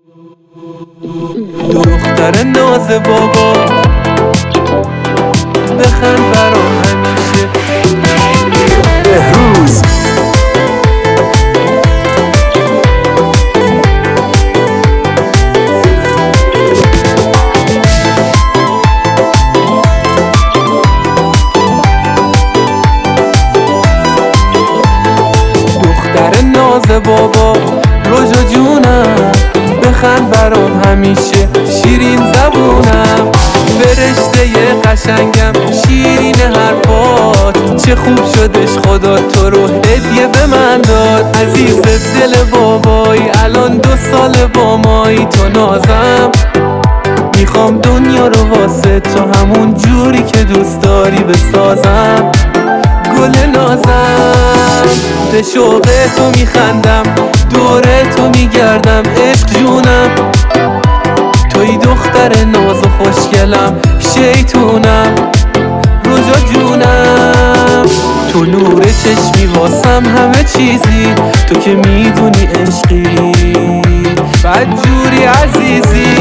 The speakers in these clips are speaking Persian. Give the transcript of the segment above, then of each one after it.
دختر ناز بابا بخند برام همیشه. بهروز دختر ناز بابا رجا جونم بخند برام همیشه. شیرین زبونم فرشته قشنگم، شیرین حرفات چه خوب شدش خدا تو رو هدیه به من داد. عزیز دل بابایی الان 2 سال با مایی، تو نازم میخوام دنیا رو واسه تو همون جوری که دوست داری بسازم. گل نازم به شوق تو میخندم، دور تو میگردم عشق جونم. توی دختر ناز و خوشگلم، شیطونم رجا جونم. تو نور چشمی واسم همه چیزی، تو که میدونی عشقی بدجوری عزیزی.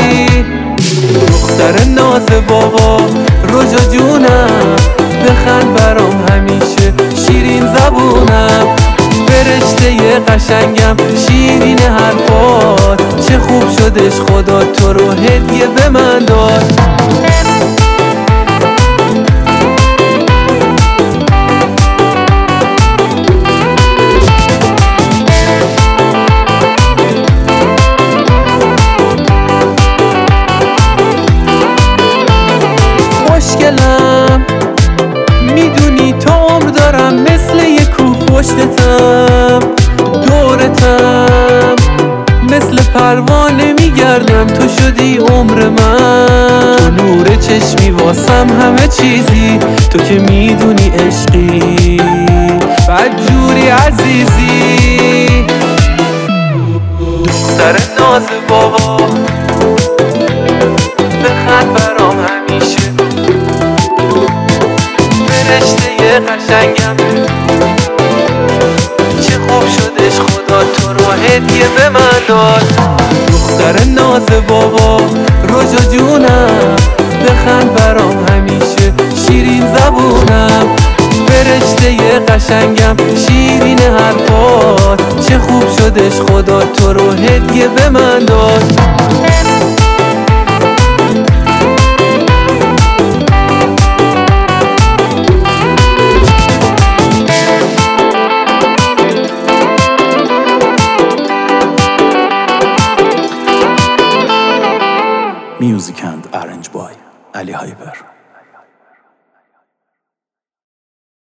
دختر ناز بابا رجا جونم بخند برام همیشه. شیرین زبونم فرشته قشنگم، شیرین حرفات چه خوب شدش خدا تو رو هدیه به من داد. خوشگلم میدونی تا عمر دارم، مثل یک کوه پشتتم دورتم، مثل پروانه میگردم تو شدی عمر من. تو نور چشمی واسم همه چیزی، تو که میدونی عشقی بدجوری عزیزی. دختر ناز بابا بخند برام همیشه. فرشته قشنگم چه خوب شدش خدا تو رو هدیه به من داد. دختر ناز بابا رجا جونم بخند برام همیشه. شیرین زبونم فرشته قشنگم، شیرین حرفات چه خوب شدش خدا تو رو هدیه به من داد. Music and arranged by Ali Hyper.